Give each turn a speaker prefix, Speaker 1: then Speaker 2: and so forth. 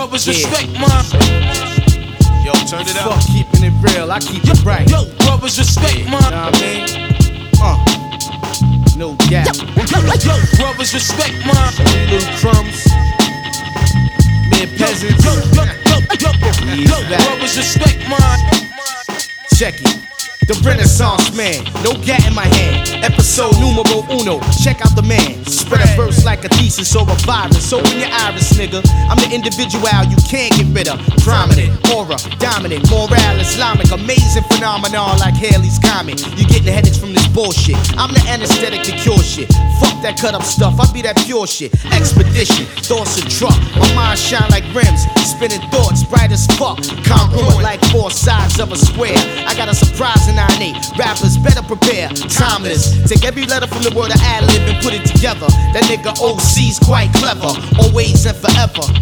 Speaker 1: brothers respect mine.
Speaker 2: Yo, turn it up.
Speaker 3: Fuck keeping it real, I keep it right.
Speaker 1: Yo, brothers respect mine.
Speaker 3: Know what I mean? No gap.
Speaker 1: Yo, brothers respect mine.
Speaker 3: Little crumbs. Mere peasants.
Speaker 1: Yo, brothers respect mine.
Speaker 3: Check it. The Renaissance man, no gat in my hand. Episode numero uno, check out the man. Spread a verse like a thesis or a virus. Open your iris, nigga. I'm the individual you can't get rid of. Prominent, aura, dominant, moral, Islamic, amazing phenomenon like Haley's Comet. You getting the headaches from this bullshit. I'm the anesthetic to cure shit. Fuck that cut up stuff, I be that pure shit. Expedition, thoughts a truck. My mind shine like rims, spinning thoughts bright as fuck. Congruent like four sides of a square. I got a surprise in 9-8. Rappers better prepare. Timeless. Take every letter from the world of ad-lib and put it together. That nigga OC's quite clever. Always and forever.